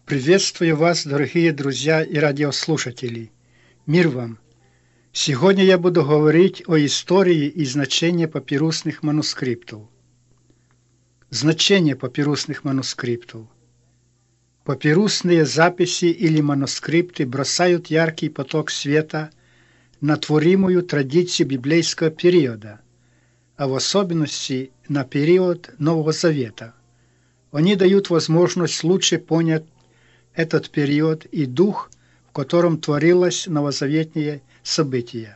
Приветствую вас, дорогие друзья и радиослушатели. Мир вам! Сегодня я буду говорить о истории и значении папирусных манускриптов. Значение папирусных манускриптов. Папирусные записи или манускрипты бросают яркий поток света на творимую традицию библейского периода, а в особенности на период Нового Завета. Они дают возможность лучше понять этот период и дух, в котором творилось новозаветные события.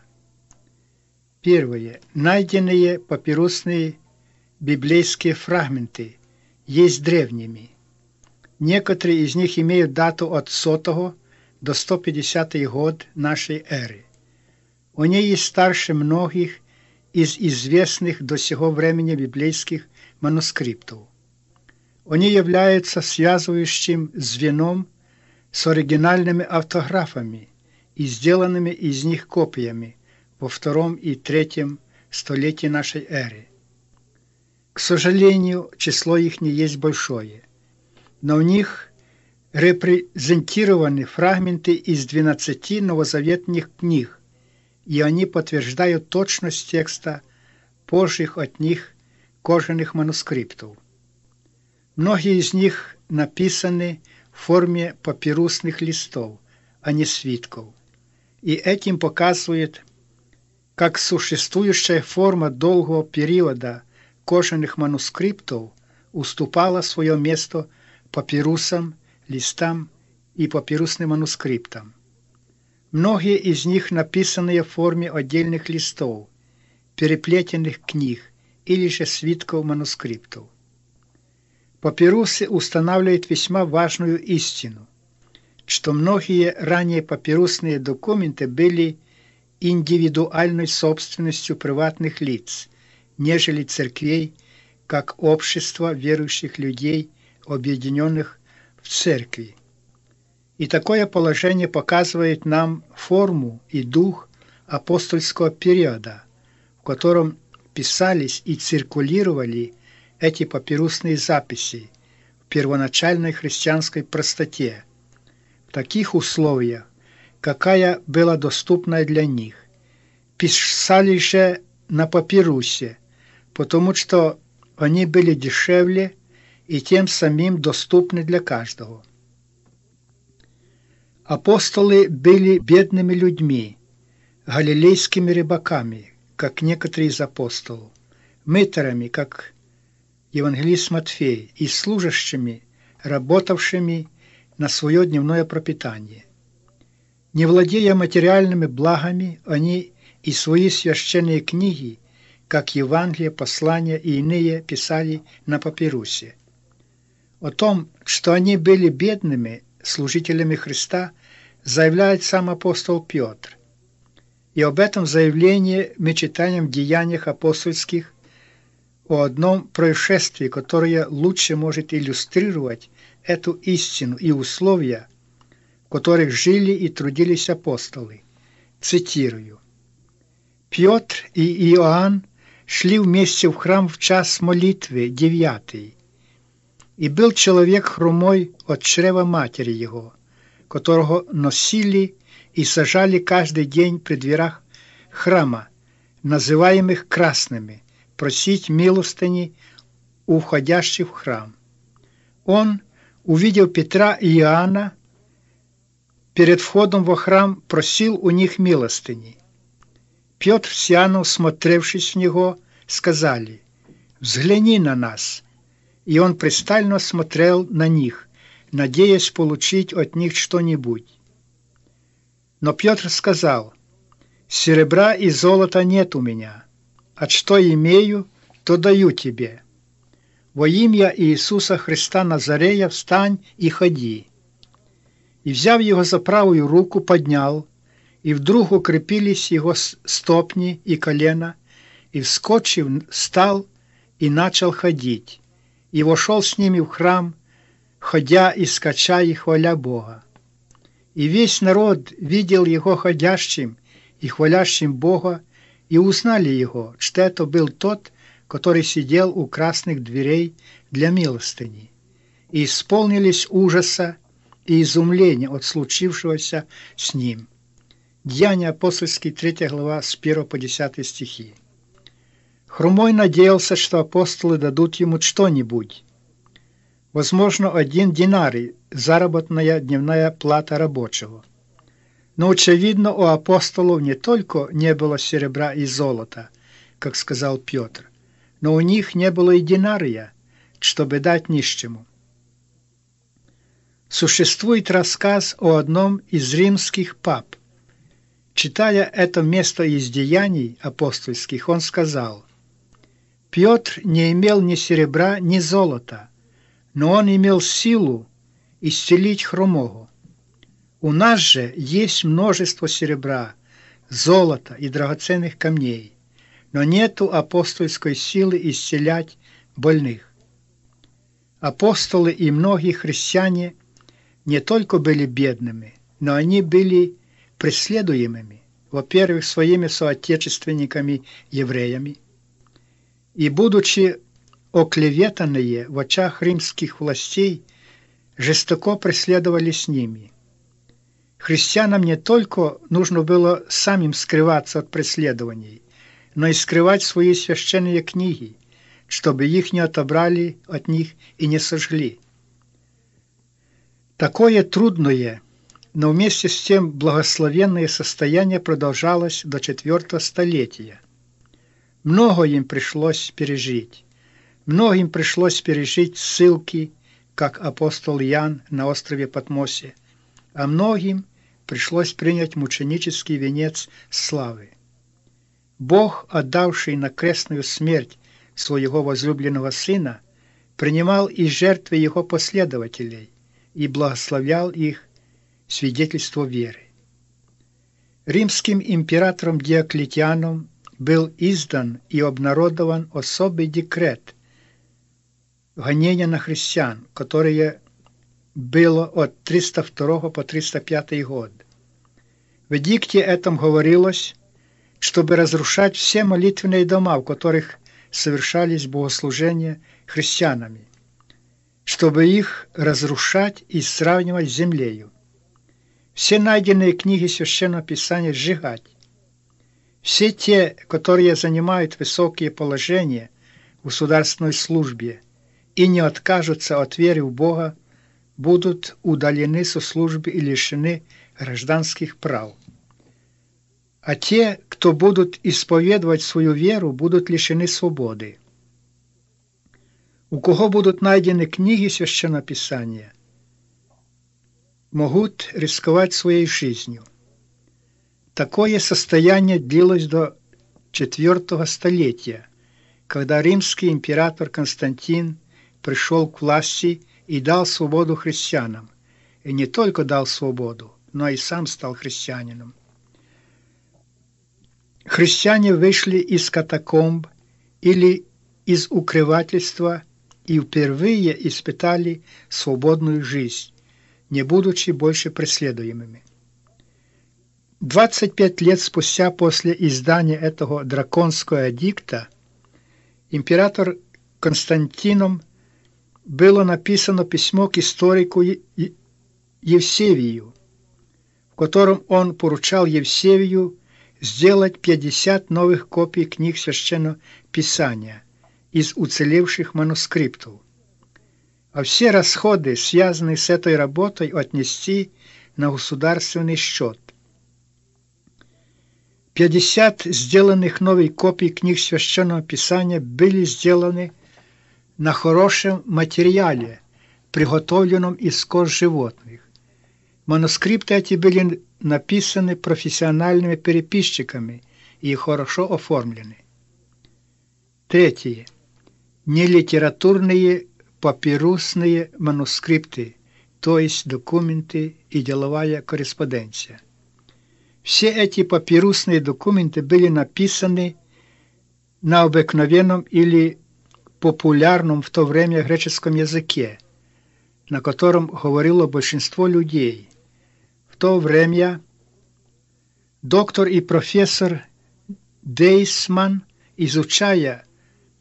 Первое. Найденные папирусные библейские фрагменты есть древними. Некоторые из них имеют дату от 100 до 150 год нашей эры. Они есть старше многих из известных до сего времени библейских манускриптов. Они являются связывающим звеном с оригинальными автографами и сделанными из них копиями во II и III столетии нашей эры. К сожалению, число их не есть большое, но в них репрезентированы фрагменты из 12 новозаветных книг, и они подтверждают точность текста позжих от них кожаных манускриптов. Многие из них написаны в форме папирусных листов, а не свитков, и этим показывает, как существующая форма долгого периода кожаных манускриптов уступала свое место папирусам, листам и папирусным манускриптам. Многие из них написаны в форме отдельных листов, переплетенных книг или же свитков манускриптов. Папирусы устанавливают весьма важную истину, что многие ранее папирусные документы были индивидуальной собственностью приватных лиц, нежели церквей, как общества верующих людей, объединенных в церкви. И такое положение показывает нам форму и дух апостольского периода, в котором писались и циркулировали эти папирусные записи в первоначальной христианской простоте, в таких условиях, какая была доступна для них. Писали же на папирусе, потому что они были дешевле и тем самым доступны для каждого. Апостолы были бедными людьми, галилейскими рыбаками, как некоторые из апостолов, мытарями, как евангелист Матфей, и служащими, работавшими на свое дневное пропитание. Не владея материальными благами, они и свои священные книги, как Евангелие, послания и иные, писали на папирусе. О том, что они были бедными служителями Христа, заявляет сам апостол Петр. И об этом заявлении мы читаем в Деяниях апостольских, о одном происшествии, которое лучше может иллюстрировать эту истину и условия, в которых жили и трудились апостолы. Цитирую. «Петр и Иоанн шли вместе в храм в час молитвы 9. И был человек хромой от чрева матери его, которого носили и сажали каждый день при дверях храма, называемых красными, просить милостыни у входящих в храм. Он, увидев Петра и Иоанна, перед входом во храм просил у них милостыни. Петр с Иоанном, смотревшись в него, сказали: «Взгляни на нас». И он пристально смотрел на них, надеясь получить от них что-нибудь. Но Петр сказал: «Серебра и золота нет у меня, а что имею, то даю тебе. Во имя Иисуса Христа Назарея встань и ходи». И, взяв его за правую руку, поднял, и вдруг укрепились его стопни и колена, и, вскочив, встал и начал ходить, и вошел с ними в храм, ходя и скача и хваля Бога. И весь народ видел его ходящим и хвалящим Бога, и узнали его, что это был тот, который сидел у красных дверей для милостыни. И исполнились ужаса и изумление от случившегося с ним. Деяния апостольские, 3 глава, с 1 по 10 стихи. Хромой надеялся, что апостолы дадут ему что-нибудь. Возможно, 1 динарий, заработная дневная плата рабочего. Но, очевидно, у апостолов не только не было серебра и золота, как сказал Петр, но у них не было и динария, чтобы дать нищему. Существует рассказ о одном из римских пап. Читая это место из Деяний апостольских, он сказал: «Петр не имел ни серебра, ни золота, но он имел силу исцелить хромого. У нас же есть множество серебра, золота и драгоценных камней, но нету апостольской силы исцелять больных». Апостолы и многие христиане не только были бедными, но они были преследуемыми, во-первых, своими соотечественниками-евреями, и, будучи оклеветанные в очах римских властей, жестоко преследовали с ними. Христианам не только нужно было самим скрываться от преследований, но и скрывать свои священные книги, чтобы их не отобрали от них и не сожгли. Такое трудное, но вместе с тем благословенное состояние продолжалось до 4 столетия. Много им пришлось пережить. Многим пришлось пережить ссылки, как апостол Иоанн на острове Патмосе, а многим пришлось принять мученический венец славы. Бог, отдавший на крестную смерть своего возлюбленного Сына, принимал и жертвы Его последователей и благословлял их свидетельство веры. Римским императором Диоклетианом был издан и обнародован особый декрет гонения на христиан, которое было от 302 по 305 год. В эдикте этом говорилось, чтобы разрушать все молитвенные дома, в которых совершались богослужения христианами, чтобы их разрушать и сравнивать с землею. Все найденные книги Священного Писания сжигать. Все те, которые занимают высокие положения в государственной службе и не откажутся от веры в Бога, будут удалены со службы и лишены гражданских прав. А те, кто будут исповедовать свою веру, будут лишены свободы. У кого будут найдены книги Священного Писания, могут рисковать своей жизнью. Такое состояние длилось до 4 столетия, когда римский император Константин пришел к власти и дал свободу христианам. И не только дал свободу, но и сам стал христианином. Христиане вышли из катакомб или из укрывательства и впервые испытали свободную жизнь, не будучи больше преследуемыми. 25 лет спустя после издания этого драконского эдикта император Константином было написано письмо к историку Евсевию, в котором он поручал Евсевию сделать 50 новых копий книг Священного Писания из уцелевших манускриптов, а все расходы, связанные с этой работой, отнести на государственный счет. 50 сделанных новых копий книг Священного Писания были сделаны на хорошем материале, приготовленном из кож животных. Манускрипты эти были написаны профессиональными переписчиками и хорошо оформлены. Третье. Нелитературные папирусные манускрипты, то есть документы и деловая корреспонденция. Все эти папирусные документы были написаны на обыкновенном или популярном в то время греческом языке, на котором говорило большинство людей. В то время доктор и профессор Дейсман, изучая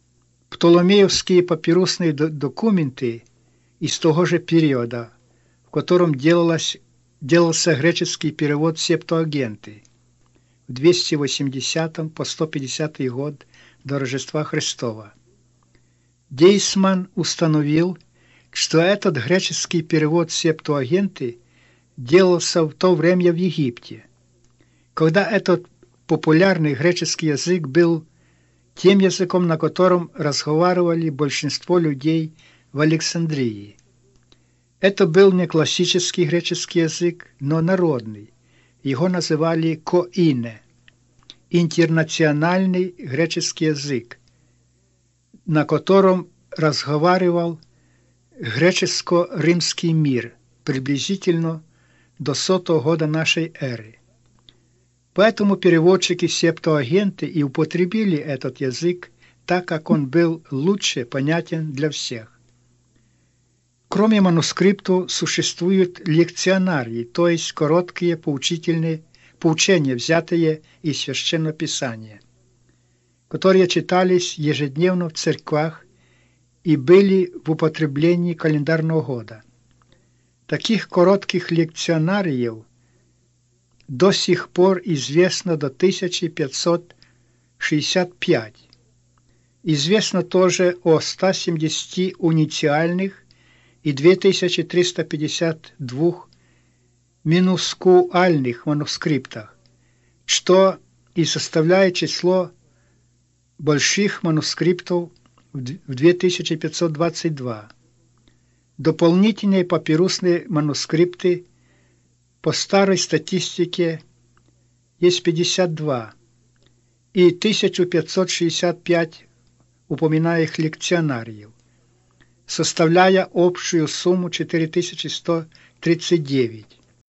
птоломеевские папирусные документы из того же периода, в котором делался греческий перевод Септуагинты в 280 по 150 год до Рождества Христова. Дейсман установил, что этот греческий перевод Септуагинты делался в то время в Египте, когда этот популярный греческий язык был тем языком, на котором разговаривали большинство людей в Александрии. Это был не классический греческий язык, но народный. Его называли коине, интернациональный греческий язык, на котором разговаривал греческо-римский мир приблизительно до 100 года нашей эры. Поэтому переводчики Септуагинты и употребили этот язык, так как он был лучше понятен для всех. Кроме манускрипту существуют лекционарии, то есть короткие поучения, взятые из Священного Писания, которые читались ежедневно в церквах и были в употреблении календарного года. Таких коротких лекционариев до сих пор известно до 1565. Известно тоже о 170 унициальных и 2352 минускуальных манускриптах, что и составляет число больших манускриптов в 2522. Дополнительные папирусные манускрипты по старой статистике есть 52 и 1565 упоминаемых лекционариев, составляя общую сумму 4139.